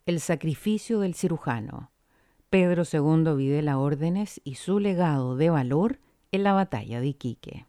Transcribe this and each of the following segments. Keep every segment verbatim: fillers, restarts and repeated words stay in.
El sacrificio del cirujano. Pedro segundo Videla Órdenes y su legado de valor en la batalla de Iquique.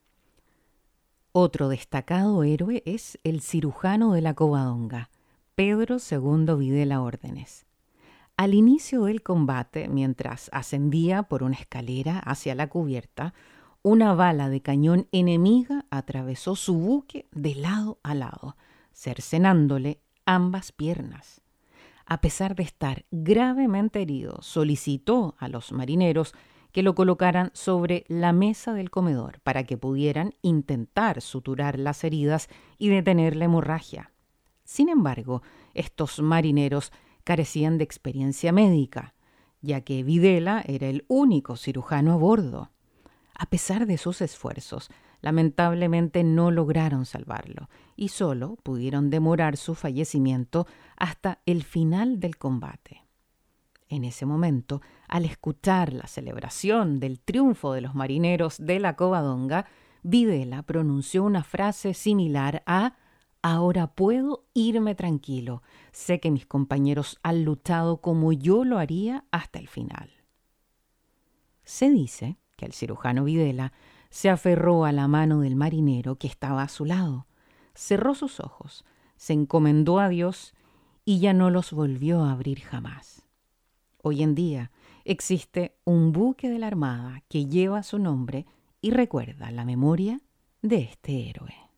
Otro destacado héroe es el cirujano de la Covadonga, Pedro segundo Videla Órdenes. Al inicio del combate, mientras ascendía por una escalera hacia la cubierta, una bala de cañón enemiga atravesó su buque de lado a lado, cercenándole ambas piernas. A pesar de estar gravemente herido, solicitó a los marineros que lo colocaran sobre la mesa del comedor para que pudieran intentar suturar las heridas y detener la hemorragia. Sin embargo, estos marineros carecían de experiencia médica, ya que Videla era el único cirujano a bordo. A pesar de sus esfuerzos, lamentablemente no lograron salvarlo y solo pudieron demorar su fallecimiento hasta el final del combate. En ese momento, al escuchar la celebración del triunfo de los marineros de la Covadonga, Videla pronunció una frase similar a «Ahora puedo irme tranquilo. Sé que mis compañeros han luchado como yo lo haría hasta el final». Se dice que el cirujano Videla se aferró a la mano del marinero que estaba a su lado, cerró sus ojos, se encomendó a Dios y ya no los volvió a abrir jamás. Hoy en día existe un buque de la Armada que lleva su nombre y recuerda la memoria de este héroe.